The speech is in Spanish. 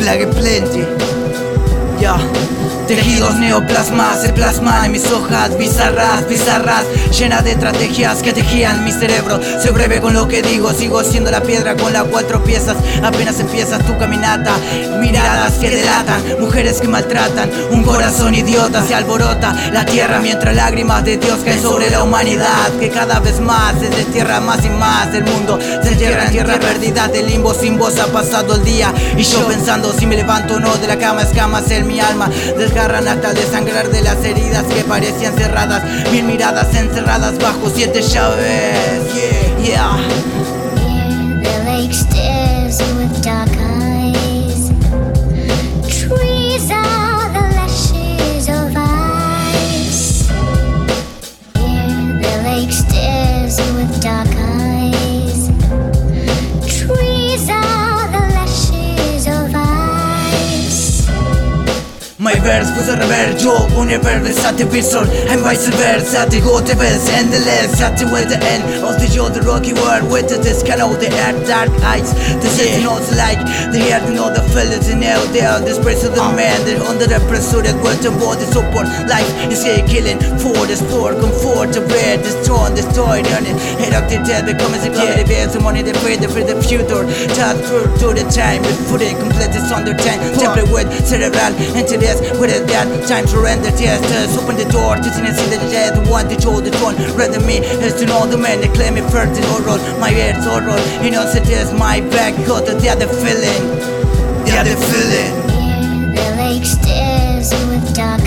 plague plenty. Ya. Tejidos neoplasmas se plasman en mis hojas bizarras, llenas de estrategias que tejían mi cerebro. Soy breve con lo que digo, sigo siendo la piedra con la cual tropiezas apenas empiezas tu caminata. Miradas que delatan, mujeres que maltratan, un corazón idiota se alborota la tierra mientras lágrimas de Dios caen sobre la humanidad, que cada vez más se destierra más y más. El mundo se entierra en tierra perdida de limbo, sin voz ha pasado el día y yo pensando si me levanto o no de la cama. Escamas en mi alma desgarran hasta desangrar de las heridas que parecían cerradas, mil miradas encerradas bajo 7 llaves. Yeah. The lake stares with dark eyes. Trees are the lashes of ice. The lake stares with dark eyes. Trees are the lashes of ice. My verse was a reverse joke, universe at the whistle, and vice versa. At the go to best, endless, at the way the end of the other rocky world, with the scan of the earth, dark eyes. The sentinels like the heart and all the fellas in hell, they are the space of the man, they're under the pressure that words and body support. Life is a killing for the sport, comfort, the bread, destroyed, earning. Head of the dead, becoming a clear, the bears, the money, the free, the future. Transfer to the time, with footing, complete this under time. Template with cerebral, into this. With it that time to render tests, open the door to see the dead, want to show the throne. Rather me as to know the man that claim me first in oral. My head's oral, you know, it is my back, got the other feeling. The other feeling. The lake stares with dark